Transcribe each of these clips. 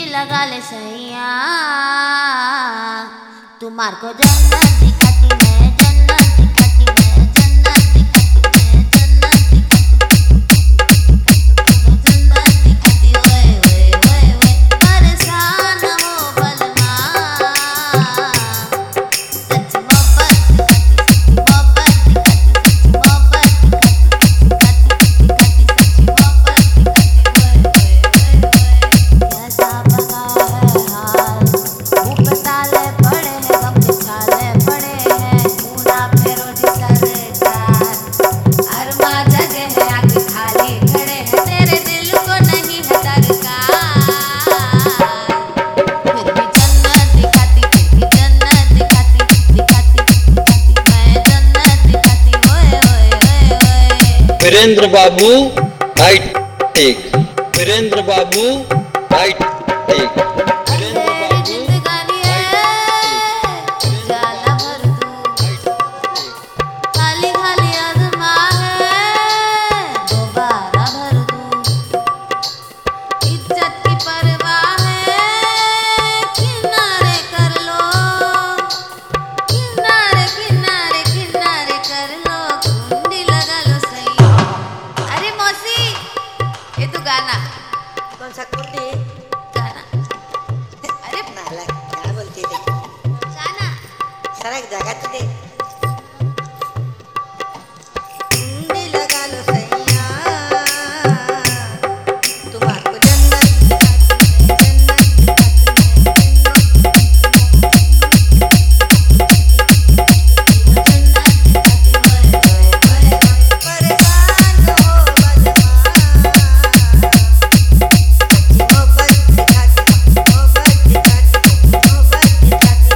लगा ले सैया, तुम्हार को जन्नत दिखाती मैं, जन्नत दिखाती मैं, जन्नत दिखाती मैं, जन्नत दिखाती ओए ओए ओए ओए, परेशान हो बलमा, सच मोहब्बत दिखाती, मोहब्बत दिखाती, मोहब्बत दिखाती, सच्ची मोहब्बत दिखाती ओए ओए ओए ओए, कैसा बना है हाल, मुँह पे ताले पड़े हैं, गम के छाले पड़े हैं, पूरा फेरो दी सरकार, अरमा जगह है आंखें खाली खड़े हैं, तेरे दिल को नहीं है दरकार, फिर भी जन्नत दिखाती, फिर भी जन्नत दिखाती, दिखाती दिखाती मैं जन्नत दिखाती ओए ओए ओए ओए। Virendra Babu high tech, Virendra Babu high tech, Virendra तेरी बाबू जिंदगानी है जाला भर दूं, खाली खाली आज़मा है दोबारा भर दूं, इज्जत की परवाह है किनारे कर लो, किनारे किनारे किनारे कर लो, कुंडी लगा लो सही। अरे मौसी ये तो गाना कौन सा कुर्ती? गाना अरे नालायक, क्या बोलती थी? गाना सड़क जगह थी। कुंडी लगा लो सैया, तुम्हारे को जन्नत दिखाती मैं, जन्नत दिखाती मैं, जन्नत दिखाती ओए ओए ओए, परेशान हो बलमा, मोहब्बत दिखाती, मोहब्बत दिखाती, मोहब्बत दिखाती,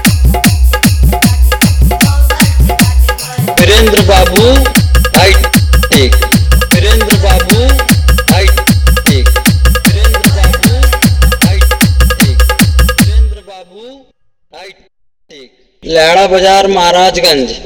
Virendra Babu high tech, Virendra Babu high tech, Virendra Babu high tech, Virendra Babu high tech, लैड़ा बाजार महाराजगंज।